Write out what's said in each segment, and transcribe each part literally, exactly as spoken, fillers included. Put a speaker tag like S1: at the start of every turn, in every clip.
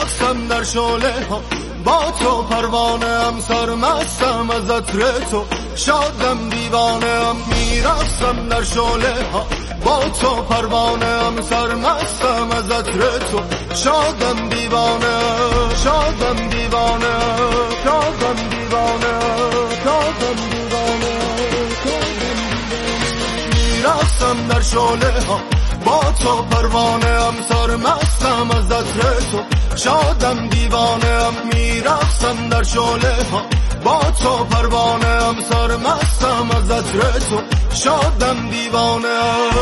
S1: میرقصم در شعله ها با تو، پروانه ام سرمستم از عطر تو، شادم دیوانه ام میرقصم در شعله ها با تو، پروانه ام سرمستم از عطر تو، شادم دیوانه شادم دیوانه شادم دیوانه شادم دیوانه میرقصم در شعله ها با تو، پروانه ام سرمستم از عطر تو، شادم دیوانه ام میرقصم در شعله ها با تو، پروانه ام سرمستم از عطر تو، شادم دیوانه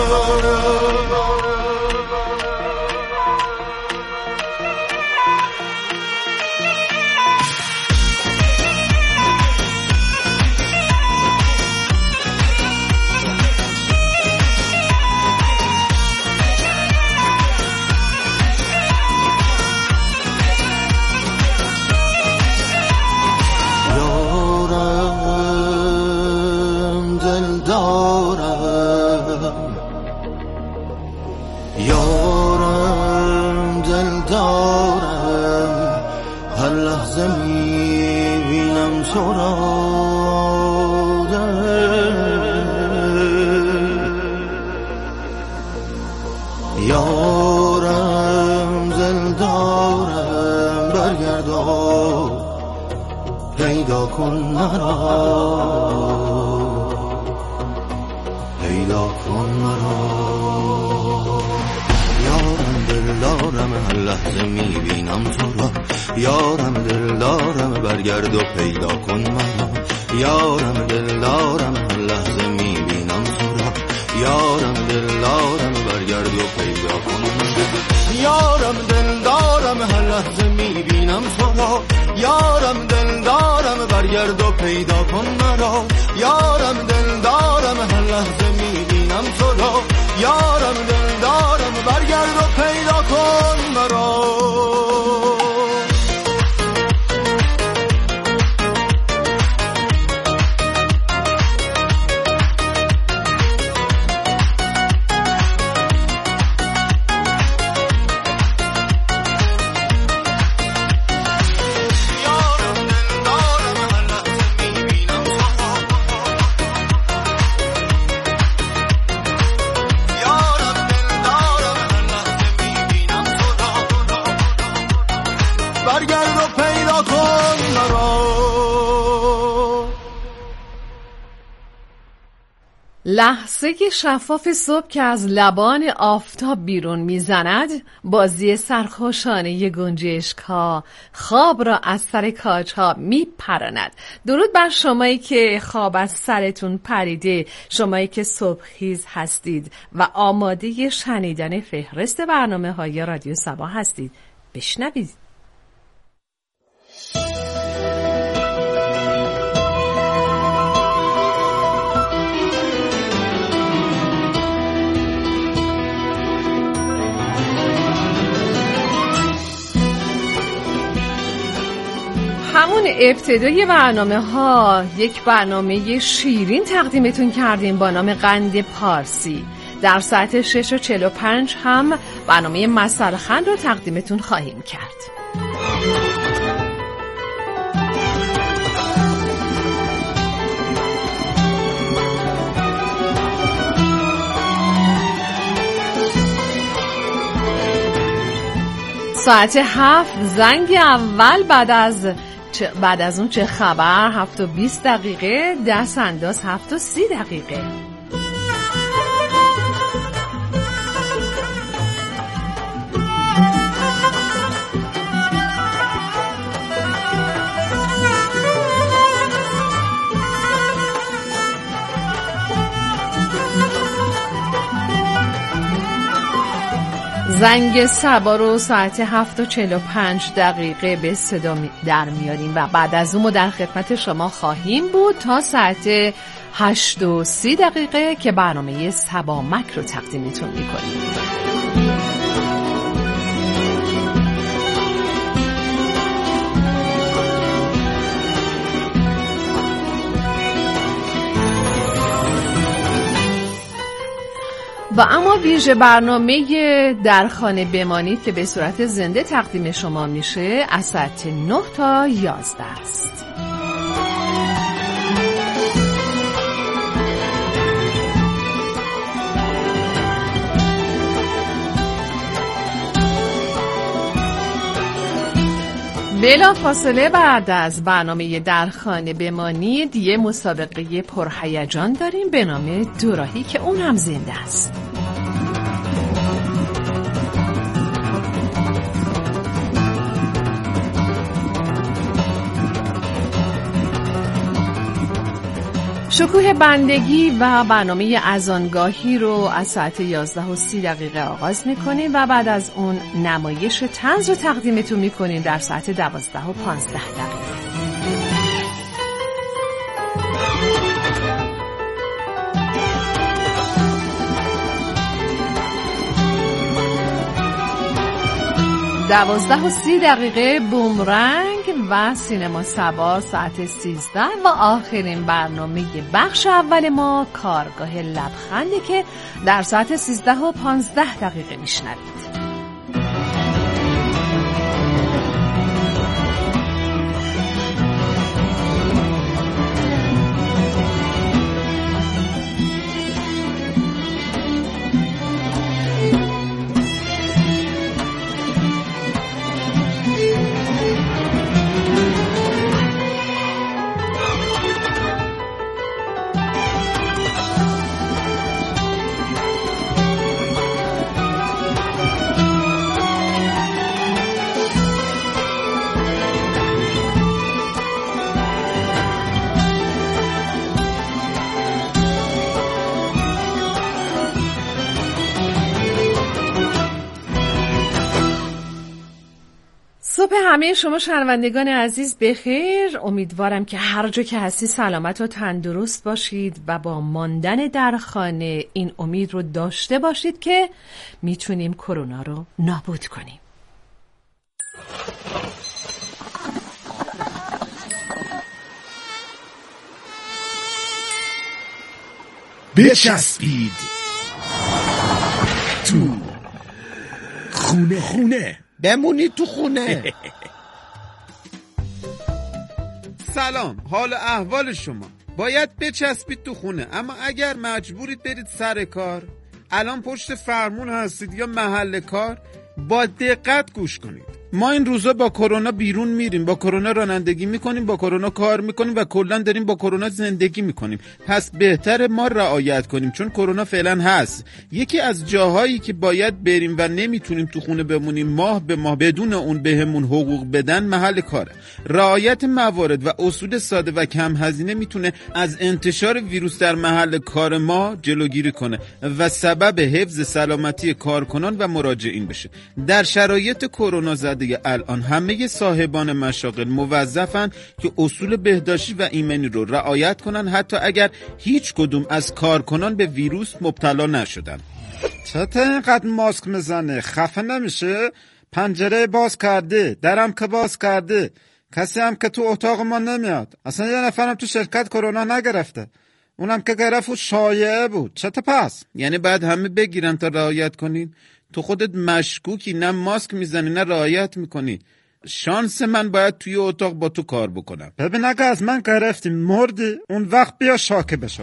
S1: یارم دل دارم، هر لحظه میبینم تو را، یارم دل دارم، برگرد و پیدا کن مرا، پیدا کن مرا. یارم دل دارم، هر لحظه میبینم تو را، یارم دل دارم، برگرد و پیدا کن مرا، یارم دل دارم، هر لحظه میبینم تو را، یارم دل دارم، برگرد و پیدا کن مرا، یارم دل دارم، هر لحظه میبینم تو را، یارم دل دارم، برگرد و پیدا کن مرا، یارم دل دارم، هر لحظه میبینم تو را، یارم دل دارم، برگرد و پیدا کن مرا.
S2: لحظه شفاف صبح که از لبان آفتاب بیرون میزند، بازی سرخوشانه گنجشک‌ها خواب را از سر کاج‌ها میپراند. درود بر شمایی که خواب از سرتون پریده، شمایی که صبحخیز هستید و آماده شنیدن فهرست برنامه‌های رادیو صبا هستید. بشنوید. همون ابتدای برنامه ها یک برنامه شیرین تقدیمتون کردیم با نام قند پارسی. در ساعت شش و چهل و پنج هم برنامه مسلخند رو تقدیمتون خواهیم کرد. ساعت هفت زنگ اول بعد از بعد از اون چه خبر، هفت و بیست دقیقه. دست انداز هفت و سی دقیقه. زنگ صبا رو ساعت هفت و چهل و پنج دقیقه به صدا در میاریم و بعد از اون در خدمت شما خواهیم بود تا ساعت هشت و سی دقیقه که برنامه صبا مک رو تقدیمتون میکنیم. و اما ویژه برنامه در خانه بمانید که به صورت زنده تقدیم شما میشه از ساعت نه تا یازده است. بلا فاصله بعد از برنامه در خانه بمانید یه مسابقه پرهیجان داریم به نام دوراهی که اون هم زنده است. شکوه بندگی و برنامه اذانگاهی رو از ساعت یازده و سی دقیقه آغاز میکنیم و بعد از اون نمایش طنز رو تقدیمتون میکنیم در ساعت دوازده و پانزده دقیقه. دوازده و سی دقیقه بومرنگ و سینما سبا ساعت سیزده و آخرین برنامه بخش اول ما کارگاه لبخنده که در ساعت سیزده و پانزده دقیقه میشنوید. صبح همه شما شنوندگان عزیز بخیر. امیدوارم که هر جا که هستی سلامت و تندرست باشید و با ماندن در خانه این امید رو داشته باشید که میتونیم کرونا رو نابود کنیم.
S3: بچسبید تو خونه خونه
S4: بمونید تو خونه.
S5: سلام، حال احوال شما؟ باید بچسبید تو خونه، اما اگر مجبورید برید سر کار، الان پشت فرمون هستید یا محل کار، با دقت گوش کنید. ما این روزا با کرونا بیرون میریم، با کرونا رانندگی میکنیم، با کرونا کار میکنیم و کلا داریم با کرونا زندگی میکنیم. پس بهتره ما رعایت کنیم چون کرونا فعلا هست. یکی از جاهایی که باید بریم و نمیتونیم تو خونه بمونیم ماه به ماه بدون اون بهمون حقوق بدن محل کاره. رعایت موارد و اصول ساده و کم هزینه میتونه از انتشار ویروس در محل کار ما جلوگیری کنه و سبب حفظ سلامتی کارکنان و مراجعین بشه. در شرایط کرونا زده الان همه صاحبان مشاغل موظفن که اصول بهداشتی و ایمنی رو رعایت کنن حتی اگر هیچ کدوم از کارکنان به ویروس مبتلا نشدن.
S6: چطور اینقدر ماسک میزنه؟ خفه نمیشه؟ پنجره باز کرده، درم که باز کرده، کسی هم که تو اتاق ما نمیاد. اصلا یه نفرم تو شرکت کرونا نگرفته، اونم که گرفت و شایعه بود. چطور پس؟
S5: یعنی بعد همه بگیرن تا رعایت کنین؟ تو خودت مشکوکی، نه ماسک میزنی نه رعایت میکنی. شانس من باید توی اتاق با تو کار بکنم.
S6: ببین اگه از من گرفتی مردی اون وقت بیا شاکه بشو.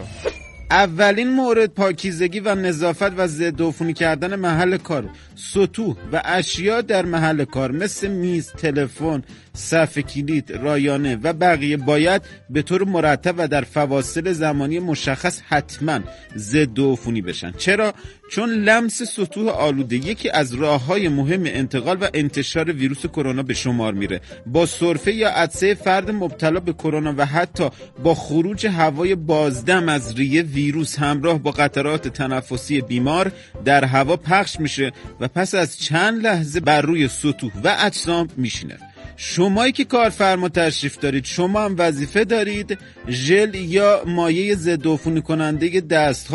S5: اولین مورد پاکیزگی و نظافت و ضد عفونی کردن محل کار. سطوح و اشیا در محل کار مثل میز، تلفن، صف کلید، رایانه و بقیه باید به طور مرتب و در فواصل زمانی مشخص حتما ضد عفونی بشن. چرا؟ چون لمس سطوح آلوده یکی از راه‌های مهم انتقال و انتشار ویروس کرونا به شمار میره. با سرفه یا عطسه فرد مبتلا به کرونا و حتی با خروج هوای بازدم از ریه ویروس همراه با قطرات تنفسی بیمار در هوا پخش میشه و پس از چند لحظه بر روی سطوح و اجسام میشینه. شمایی که کارفرما تشریف دارید شما هم وظیفه دارید ژل یا مایع ضد عفونی کننده دستها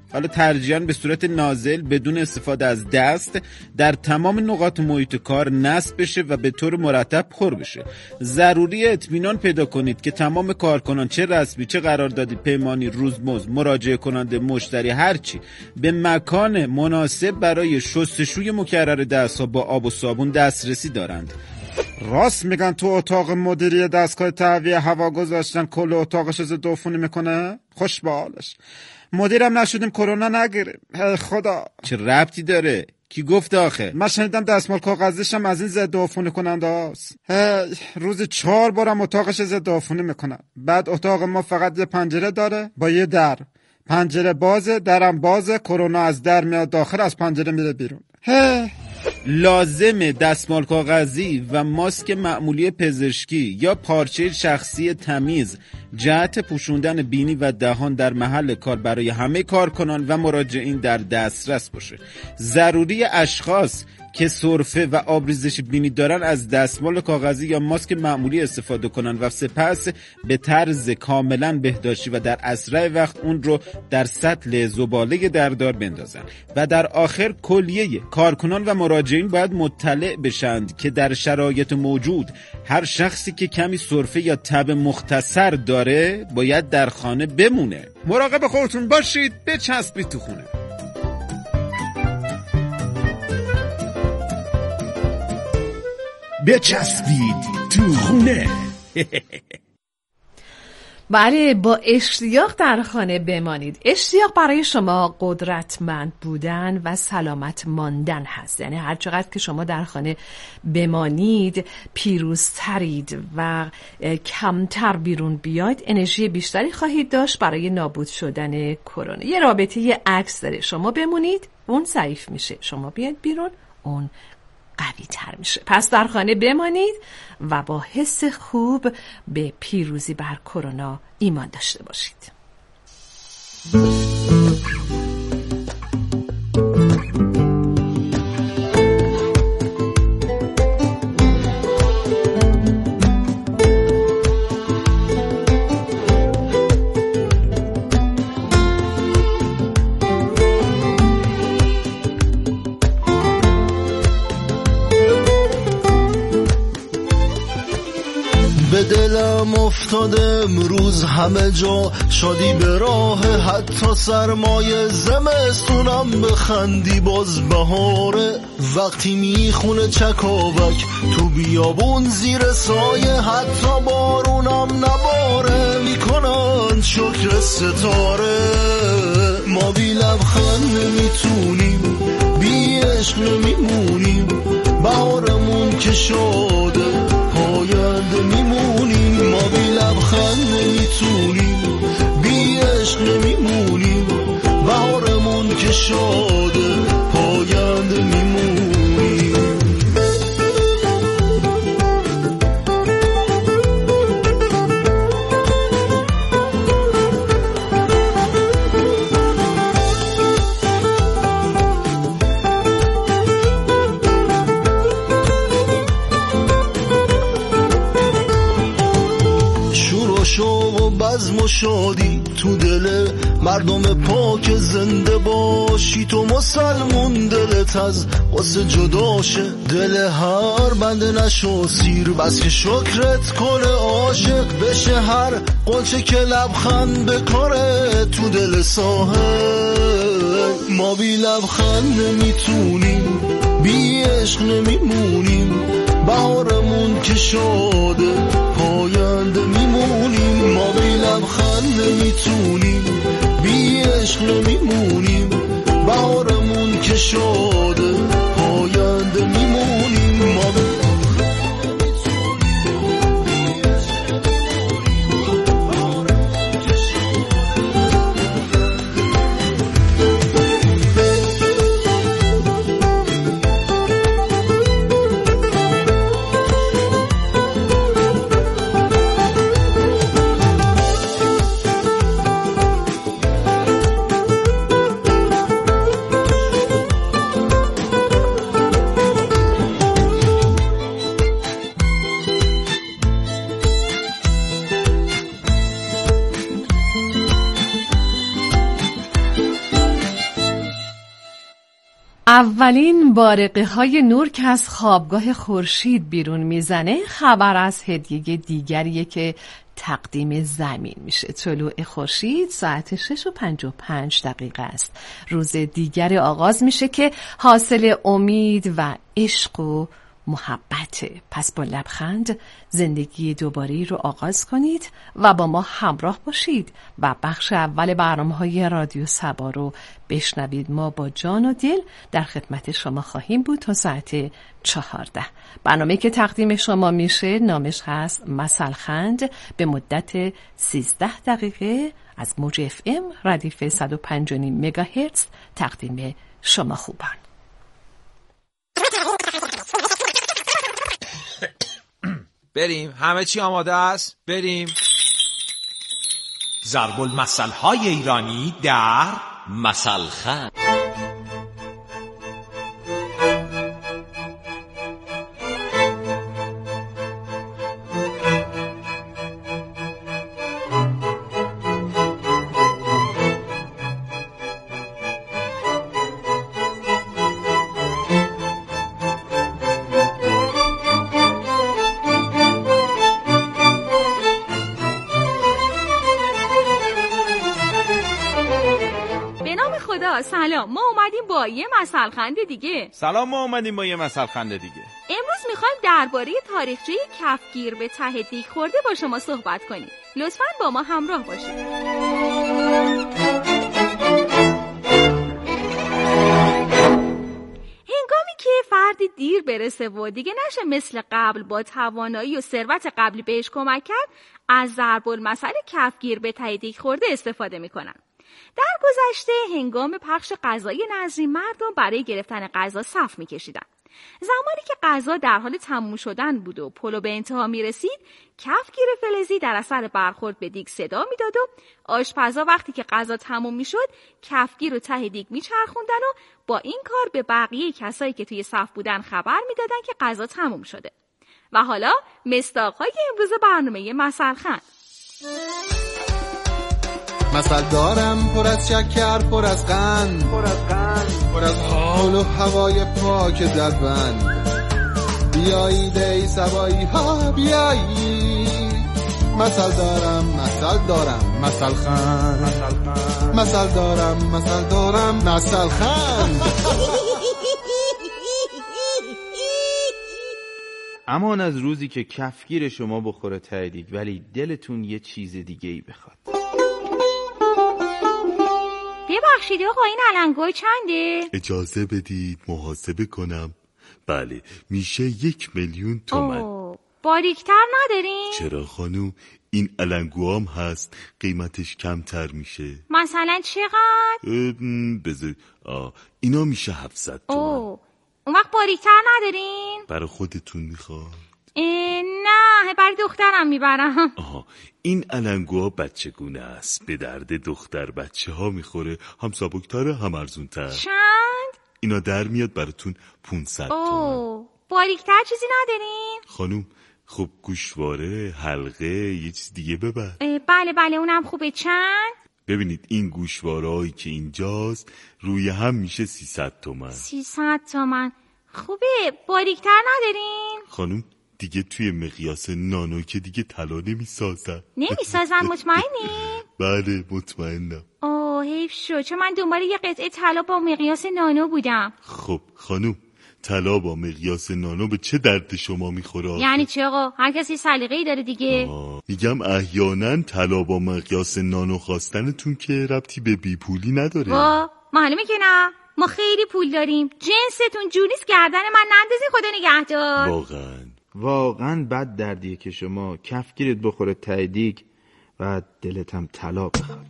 S5: حالا ترجیحاً به صورت نازل بدون استفاده از دست در تمام نقاط محیط کار نصب بشه و به طور مرتب پر بشه. ضروری اطمینان پیدا کنید که تمام کارکنان چه رسمی چه قراردادی، پیمانی، روزمزد، مراجعه کننده، مشتری، هرچی به مکان مناسب برای شستشوی مکرر دست‌ها با آب و صابون دسترسی دارند.
S6: راست میگن تو اتاق مدیری دستگاه تهویه هوا گذاشتن کل اتاقش ضد عفونی میکنه؟ خوش به حالش. مدیرم نشدیم کرونا نگیریم. ای خدا.
S5: چه ربطی داره؟ کی گفت آخه؟
S6: من شنیدم دستمال کاغذیش هم از این ضد عفونی کننده هاست. روزی چهار بارم اتاقش ضد عفونی میکنن. بعد اتاق ما فقط یه پنجره داره با یه در. پنجره بازه، درم بازه، کرونا از در میاد داخل، از پنجره میره بیرون. هی.
S5: لازمه دستمال کاغذی و ماسک معمولی پزشکی یا پارچه شخصی تمیز جهت پوشوندن بینی و دهان در محل کار برای همه کارکنان و مراجعین در دسترس باشه. ضروری اشخاص که سرفه و آبریزش بینی دارن از دستمال کاغذی یا ماسک معمولی استفاده کنن و سپس به طرز کاملا بهداشتی و در اسرع وقت اون رو در سطل زباله دردار بندازن. و در آخر کلیه کارکنان و مراجعین باید مطلع بشند که در شرایط موجود هر شخصی که کمی سرفه یا تب مختصر داره باید در خانه بمونه. مراقب خودتون باشید، بچسبید تو خونه.
S3: بچسبید تو خونه.
S2: بله، با اشتیاق در خانه بمانید. اشتیاق برای شما قدرتمند بودن و سلامت ماندن هست. یعنی هر چقدر که شما در خانه بمانید پیروزترید و کمتر بیرون بیاید، انرژی بیشتری خواهید داشت برای نابود شدن کرونا. یه رابطه یه عکس داره، شما بمونید اون ضعیف میشه، شما بیاید بیرون اون قوی تر میشه. پس در خانه بمانید و با حس خوب به پیروزی بر کرونا ایمان داشته باشید.
S7: به دلم افتاده امروز همه جا شادی به راه، حتی سرمایه زمستونم بخندی باز بهاره. وقتی میخونه چکاوک تو بیابون زیر سایه، حتی بارونم نباره میکنن شکر ستاره. ما بی لبخند نمیتونیم، بی عشق نمیمونیم، بهارمون که شده پاینده میمونیم. ما بی لبخند نمیتونیم، بی عشق نمیمونیم، بهارمون که شده پاینده میمونیم. بزم و شادی تو دل مردم پاک زنده باشی. تو مسلمون دلت از واسه جداشه، دل هر بنده نشو سیر، بس که شکرت کنه عاشق بشه هر قنچه که لبخند بکاره تو دل ساحل. ما بی لبخند نمیتونیم، بی عشق نمیمونیم، بهارمون که شده پاینده میمونیم. ما بی لبخند نمیتونیم، بی عشق نمیمونیم، بهارمون که شده پاینده میمونیم. ما بی
S2: اولین بارقه های نور که از خوابگاه خورشید بیرون میزنه خبر از هدیه دیگریه که تقدیم زمین میشه. طلوع خورشید ساعت شش و پنج و پنج دقیقه است. روز دیگر آغاز میشه که حاصل امید و عشق و محبته. پس با لبخند زندگی دوباره رو آغاز کنید و با ما همراه باشید و بخش اول برنامه‌های رادیو صبا رو بشنوید. ما با جان و دل در خدمت شما خواهیم بود تا ساعت چهارده. برنامه که تقدیم شما میشه نامش هست مثلخند، به مدت سیزده دقیقه از موج اف ام ردیف صد و پنج و نیم مگاهرتز تقدیم شما خوبان.
S8: بریم، همه چی آماده است؟ بریم. ضرب المثل های ایرانی در مثلخند.
S9: سلام، ما اومدیم با یه مثلخند دیگه.
S5: سلام، ما اومدیم با یه مثلخند دیگه.
S9: امروز میخوایم درباره تاریخچه کفگیر به ته دیگ خورده با شما صحبت کنیم. لطفاً با ما همراه باشید. هنگامی که فردی دیر برسه و دیگه نشه مثل قبل با توانایی و ثروت قبلی بهش کمک کرد، از ضرب المثل کفگیر به ته دیگ خورده استفاده میکنن. در گذشته هنگام پخش غذای نظری مردم برای گرفتن غذا صف می‌کشیدند. زمانی که غذا در حال تموم شدن بود و پلو به انتها می‌رسید، کفگیر فلزی در اثر برخورد به دیگ صدا می‌داد و آشپزا وقتی که غذا تموم می‌شد، کفگیر رو ته دیگ می‌چرخوندن و با این کار به بقیه کسایی که توی صف بودن خبر می‌دادن که غذا تموم شده. و حالا مصداق‌های امروز برنامه مثلخند.
S7: مثل دارم پر از شکر، پر از قند، پر از قند، پر از حال و هوای پاک دربند. بیایید ای سوایی ها بیایید، مثل دارم، مثل دارم، مثل خند، مثل دارم، مثل دارم، مثل خند.
S10: امان از روزی که کفگیر شما بخوره ته دیگ ولی دلتون یه چیز دیگه ای بخواد.
S9: ببخشید آقا، این علنگوی چنده؟
S11: اجازه بدید محاسبه کنم. بله، میشه یک میلیون تومن.
S9: اوه، باریکتر ندارین؟
S11: چرا خانوم، این علنگوام هست، قیمتش کمتر میشه.
S9: مثلا چقدر؟
S11: بذار آه اینا میشه هفتصد تومن.
S9: اوه، اون وقت باریکتر ندارین؟
S11: برای خودتون میخواد؟
S9: نه، برای دخترم میبرم.
S11: آها، این علنگوها بچگونه است، به درد دختر بچه ها میخوره، هم سبکتره هم ارزونتر.
S9: چند؟
S11: اینا در میاد براتون پونصد تومن.
S9: اوه، باریکتر چیزی ندارین؟
S11: خانوم خب گوشواره، حلقه، یه چیز دیگه ببر.
S9: بله بله اونم خوبه. چند؟
S11: ببینید این گوشوارهایی که اینجاست روی هم میشه سیصد تومن.
S9: سیصد تومن خوبه. باریکتر ندارین؟
S11: خانوم دیگه توی مقیاس نانو که دیگه طلا نمیسازن.
S9: نمیسازن؟ مطمئنی؟
S11: بله مطمئنم.
S9: اوه حیف شد، چون من دنبال یه قطعه طلا با مقیاس نانو بودم.
S11: خب خانوم، طلا با مقیاس نانو به چه درد شما میخوره؟
S9: یعنی چه آقا؟ هر کسی سلیقه‌ای داره دیگه.
S11: آه. میگم احیانا طلا با مقیاس نانو خواستنتون که ربطی به بی پولی نداره.
S9: وا معلومه که نه، ما خیلی پول داریم. جنستون جونیست، گردن من نندازین خدا نگهدار.
S11: واقعا
S10: واقعا بد دردیه که شما کفگیرت بخوره ته دیگ و دلت هم طلا بخواد.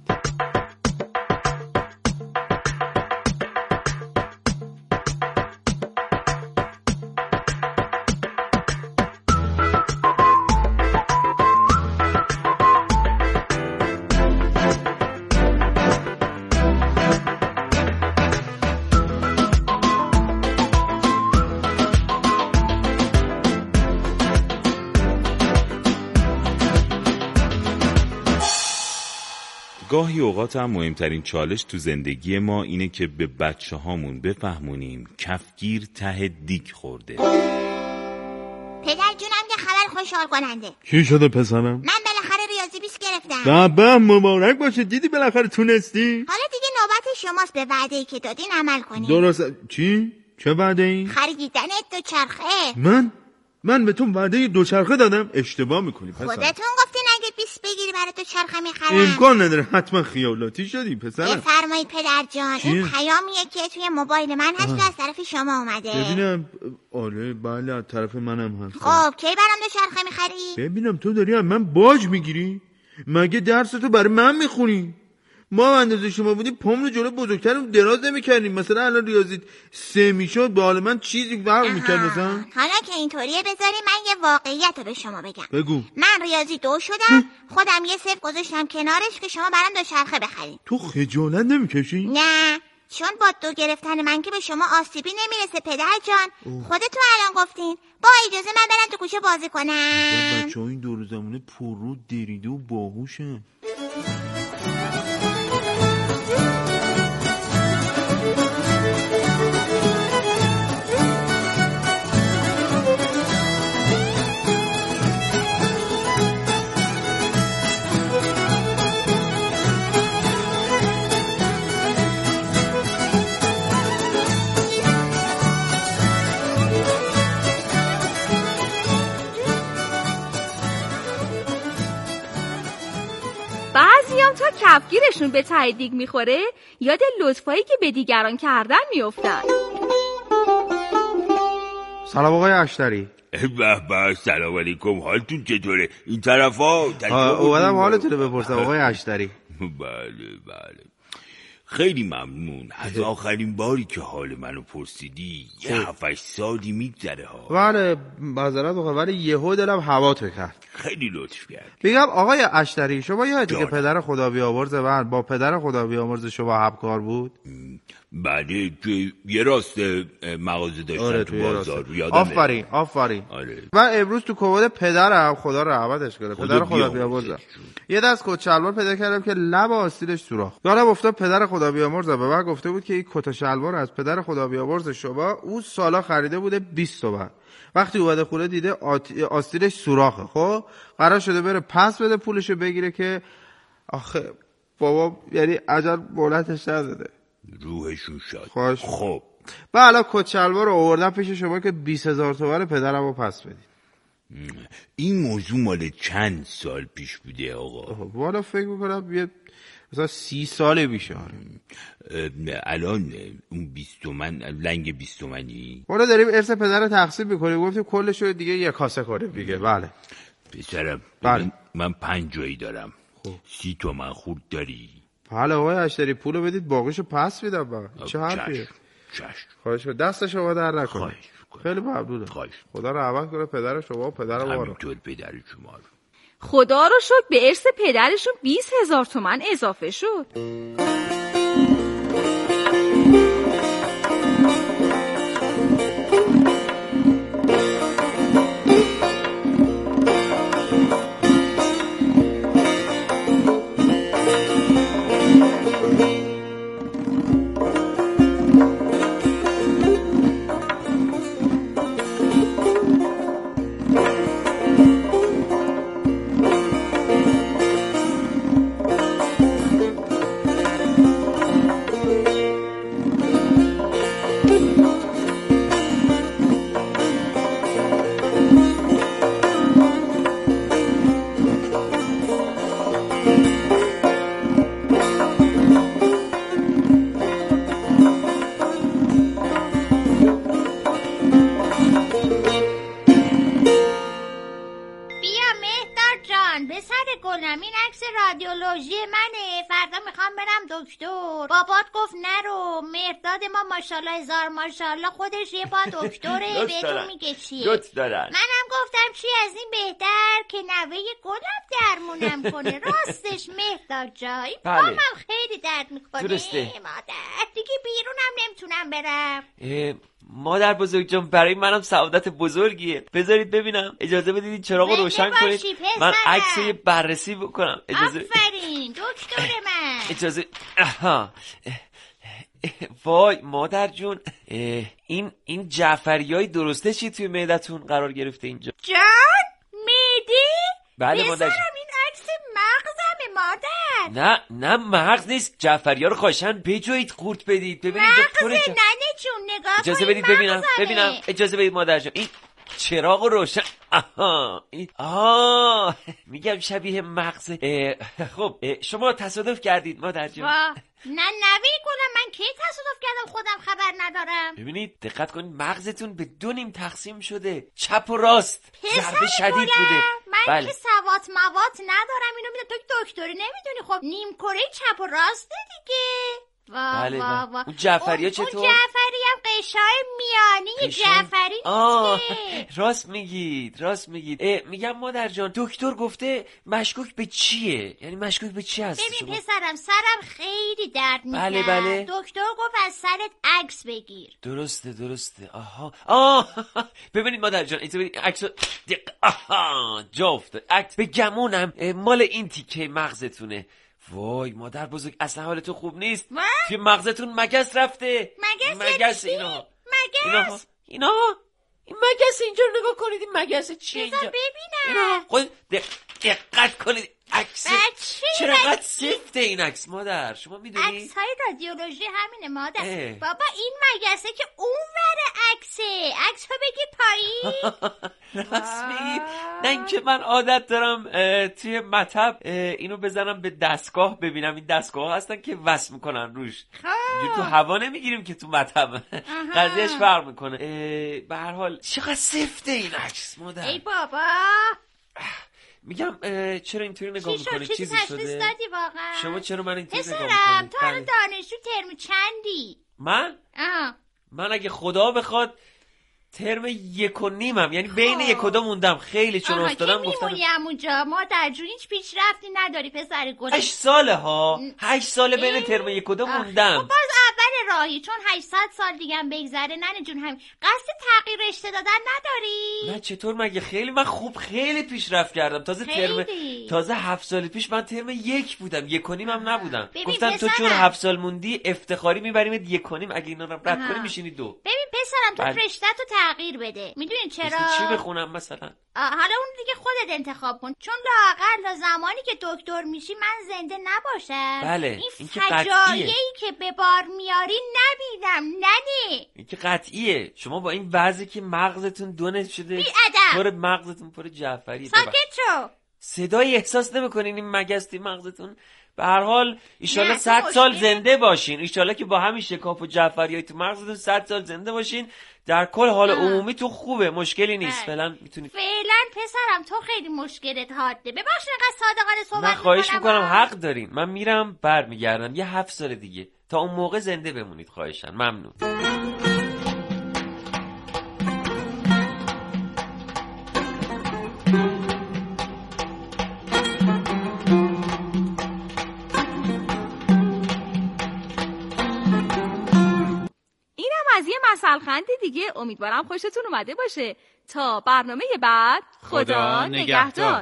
S11: گاهی اوقات هم مهمترین چالش تو زندگی ما اینه که به بچه هامون بفهمونیم کفگیر ته دیگ خورده.
S12: پدر جونم که خبر خوشحال کننده.
S10: چی شده پسرم؟
S12: من بالاخره ریاضی بیست گرفتم.
S10: بابا مبارک باشه، دیدی بالاخره تونستی؟
S12: حالا دیگه نوبت شماست به وعده‌ای که دادین عمل کنین.
S10: درست. چی؟ چه وعده‌ای؟
S12: خریدن دوچرخه.
S10: من؟ من به تو وعده دوچرخه دادم؟ اشتباه میکنی پسر.
S12: خودتون گفتین اگه بیست بگیری برای دوچرخه میخرم.
S10: امکان نداره، حتما خیالاتی شدی پسرم.
S12: بفرمایید پدر جان. این پیامیه که توی موبایل من هست که از طرف شما اومده.
S10: ببینم. آره بله از طرف منم هست.
S12: خب کی برام دوچرخه میخری؟
S10: ببینم تو داری از من باج میگیری؟ مگه درستو برای من میخونی؟ ما اندازه شما بودیم پام رو جلو بزرگترم دراز نمی‌کردیم. مثلا الان ریاضیت سه میشد به حال من چیزی فرق می‌کرد مثلا.
S12: حالا که اینطوریه بذاری من یه واقعیت رو به شما بگم.
S10: بگو.
S12: من ریاضی دو شدم، خودم یه صفر گذاشتم کنارش که شما برام دوچرخه بخرید.
S10: تو خجالت نمی‌کشی؟
S12: نه، چون با دو گرفتن من که به شما آسیبی نمیرسه پدر جان. خودتون الان گفتین. با اجازه من برم تو کوچه بازی کنم.
S10: بچه‌ها این دو روزمونه پررو دریده و باهوشن.
S9: بعضیام تا کفگیرشون به ته دیگ میخوره یاد لطفایی که به دیگران کردن میافتن.
S10: سلام آقای اشتری.
S13: به به سلام علیکم، حالتون چطوره؟ این طرفا
S10: اومدم حالتونه بپرسم آقای اشتری.
S13: بله بله خیلی ممنون. از آخرین باری که حال منو پرسیدی یه هفتش سالی میگذره ها.
S10: بله معذرت بخوام ولی یهو دلم هوا تو کرد.
S13: خیلی لطف کرد.
S10: میگم آقای اشتری شما یادی که پدر خدا بیامرز من با پدر خدا بیامرز شما همکار بود؟
S13: بله که یه راست مغازه داشتن.
S10: آره
S13: تو بازار.
S10: آفرین آفرین.
S13: آره.
S10: من امروز تو کمد پدرم خدا رحمتش کنه پدر خدا بیامرز یه دست کت شلوار پیدا کردم که لب آستینش سوراخ. یادم افتاد پدر خدا بیامرز به من گفته بود که این کت شلوار از پدر خدا بیامرز شما اون سالا خریده بوده بیست تومن. وقتی اومده خونه دیده آستینش سوراخه. خب قرار شده بره پس بده پولشو بگیره که آخه بابا یعنی عجل مولتش نداده.
S13: روحشون شاد.
S10: خوش.
S13: خب
S10: و الان کت شلوار رو آوردم پیش شما که بیست هزار تومن پدرم رو پس بدید.
S13: این موضوع مال چند سال پیش بوده آقا؟
S10: والا فکر میکنم یه مثلا سی ساله میشه.
S13: الان اون بیست تومن لنگ بیست تومنی
S10: والا داریم ارث پدر رو تقسیم میکنیم گفتیم کلش رو دیگه یه کاسه کنیم دیگه. بله
S13: پسرم
S10: بله.
S13: من پنج جایی دارم. خب. سی تومن خورد داری؟
S10: بله آقای اشتری پولو بدید باقیشو پس میدم من. چه حرفیه؟
S13: چشم.
S10: خواهش می‌کنم دست شما در نکنه. خیلی ممنونم. خدا رحمت کنه پدر شما و پدر ما رو.
S13: همینطور پدر شما رو.
S9: خدا رو شکر به ارث پدرشون بیست هزار تومن اضافه شد.
S12: رادیولوژی منه، فردا میخوام برم دکتر. بابات گفت نرو، مهرداد ما ماشاءالله هزار ماشاءالله خودش یه با دکتره. بهتون میگه چیه؟
S13: دوست دارن.
S12: منم گفتم چی از این بهتر که نوه گلم درمونم کنه. راستش مهرداد جای پامم خیلی درد میکنه.
S14: درسته
S12: مادر دیگه بیرونم نمیتونم برم.
S14: مادر بزرگ جان برای منم سعادت بزرگیه. بذارید ببینم، اجازه بدید این چراغو روشن کنید من عکس بررسی بکنم. اجازه
S12: آفرین دکتر من.
S14: اجازه آها وای مادر جون، این این جعفریای درسته چی توی معدتون قرار گرفته اینجا؟
S12: جان میدی؟
S14: بله مادر جون.
S12: این عکس مغزمه مادر.
S14: نه نه مغز نیست، جعفریا رو خواهشن بجوید قورت بدید. ببینید اینجا پره.
S12: مغز ننه جون نگاه کن.
S14: اجازه بدید ببینم ببینم اجازه بدید مادر جون. این چراغ روشن. آها این آه میگم شبیه مغز. خب شما تصادف کردید مادر جون؟
S12: نه نوی گلم، من کی تصادف کردم خودم خبر ندارم.
S14: ببینید دقت کنید مغزتون به دو نیم تقسیم شده، چپ و راست. ضربه شدید بوده.
S12: من
S14: بله.
S12: که سوات موات ندارم، اینو میدونم تو دکتری نمیدونی. خب نیم کره چپ و راسته دیگه. وا
S14: بله
S12: وا وا.
S14: اون جعفریه چطور؟
S12: اون جعفری هم قشای میانی جعفری
S14: نیسته. راست میگید راست میگید. میگم مادر جان دکتر گفته مشکوک به چیه؟ یعنی مشکوک به چی هست
S12: ببین
S14: شما؟
S12: پسرم سرم خیلی درد میکنه.
S14: بله بله.
S12: دکتر گفت از سرت عکس بگیر.
S14: درسته درسته. آها آه ببینید مادر جان اینجا ببینید عکس. آها جا افتاد عکس. به گمونم مال این تیکه مغزتونه. وای مادر بزرگ اصلا حالتون خوب نیست. توی مغزتون مگس رفته.
S12: مگس
S14: مگس اینا
S12: مگس
S14: اینا اینا این مگس اینجا رو نگاه کنید. این مگس چیه اینجا؟
S12: ببینم.
S14: خود دقت کنید عکس چرا قد سفته این عکس مادر؟ شما میدونی؟
S12: عکس های رادیولوژی همینه مادر. اه. بابا این مگسه که اون ور عکسه. عکس ها بگی پایین.
S14: راست میگید. نه اینکه من عادت دارم توی مطب اینو بزنم به دستگاه ببینم. این دستگاه هستن که وصل میکنن روش. اینجور تو هوا نمیگیریم که تو مطب. قضیهش فرق میکنه. به هر حال چقدر سفته این عکس مادر.
S12: ای بابا
S14: میگم چرا اینطوری نگاه میکنی؟
S12: چیزی
S14: چیزی
S12: تشخیص
S14: شده؟
S12: دادی واقعا؟
S14: شما چرا من اینطوری نگاه
S12: پسرم
S14: میکنی؟
S12: تو الان دانشجو ترم چندی؟
S14: من؟
S12: آه.
S14: من اگه خدا بخواد ترم یک و نیمم، یعنی بین یک و دو موندم. خیلی چون افتادم گفتم
S12: میمونی همونجا. ما در جون هیچ پیشرفتی نداری پسر گل.
S14: هشت ساله ها هشت ساله بین ترم یک و دو موندم.
S12: خب باز اول راهی، چون هشتصد سال دیگه هم بگذره ننه جون. همین قصد تغییر رشته دادن نداری؟
S14: نه چطور مگه؟ خیلی من خوب خیلی پیشرفت کردم. تازه ترم تازه هفت سال پیش من ترم یک بودم، یک و نیم هم نبودم. گفتم تو چون هفت سال موندی افتخاری میبریم یک و نیم، اگه اینا رو رد کنی میشینی دو.
S12: ببین پسرم تو رشته‌تو تغییر بده. میدونی چرا؟
S14: چی بخونم مثلا؟
S12: حالا اون دیگه خودت انتخاب کن. چون لااقل زمانی که دکتر میشی من زنده نباشم.
S14: بله
S12: این فجایعی که به بار میاری نبیدم. ننه
S14: این که قطعیه. شما با این وضعی که مغزتون دونه شده
S12: بی ادب،
S14: پر مغزتون پر جعفریه.
S12: ساکت شو.
S14: صدای احساس نمیکنین این مگستی مغزتون؟ به هر حال ایشالله صد سال زنده باشین. ایشالله که با همین شکاف و جعفریای تو مغزتون صد سال زنده باشین. در کل حال عمومی تو خوبه، مشکلی نیست. فعلا میتونید.
S12: فعلا پسرم تو خیلی مشکلت حاده. ببخشید انقدر صادقانه صحبت
S14: میکنم. من خواهش میکنم حق دارین. من میرم برمیگردم یه هفت سال دیگه. تا اون موقع زنده بمونید خواهشن. ممنون.
S9: از یه مسئله‌خند دیگه. امیدوارم خوشتون اومده باشه. تا برنامه بعد خدا, خدا نگهدار.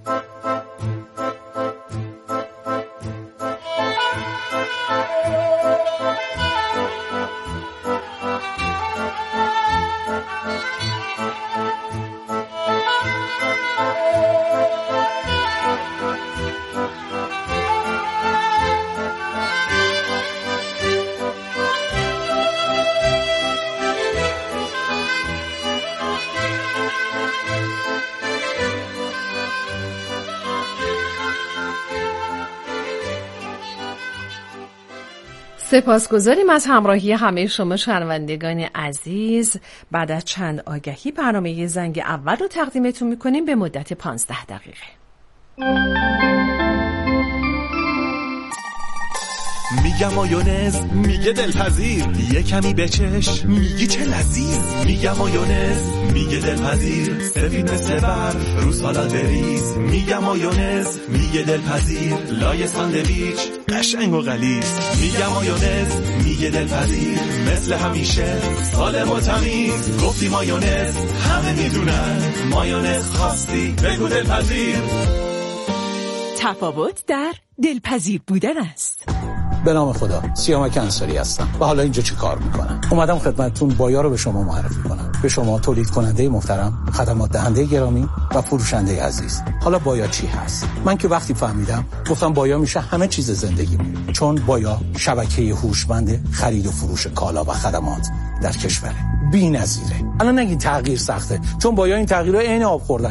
S2: سپاسگزاریم از همراهی همه شما شنوندگان عزیز. بعد از چند آگهی برنامه زنگ اول رو تقدیمتون میکنیم به مدت پانزده دقیقه.
S3: میگم مایونز میگه دلپذیر، یه کمی بچش میگی چه لذیذ. میگم مایونز میگه دلپذیر، سفید مثل برف رو سالاد بریز. میگم مایونز میگه دلپذیر، لای ساندویچ قشنگ و غلیظ. میگم مایونز میگه دلپذیر، مثل همیشه سالم و تمیز. گفتی مایونز همه میدونن، مایونز خواستی بگو دلپذیر.
S15: تفاوت در دلپذیر بودن است.
S16: به نام خدا، سیامک انصاری هستم و حالا اینجا چی کار میکنم؟ اومدم خدمتتون بایا رو به شما معرفی کنم. به شما تولید کننده محترم، خدمات دهنده گرامی و فروشنده عزیز. حالا بایا چی هست؟ من که وقتی فهمیدم گفتم بایا میشه همه چیز زندگیمون، چون بایا شبکه هوشمند خرید و فروش کالا و خدمات در کشوره. بی‌نظیره. الان نگین تغییر سخته، چون بایا این تغییرها عین آب خوردن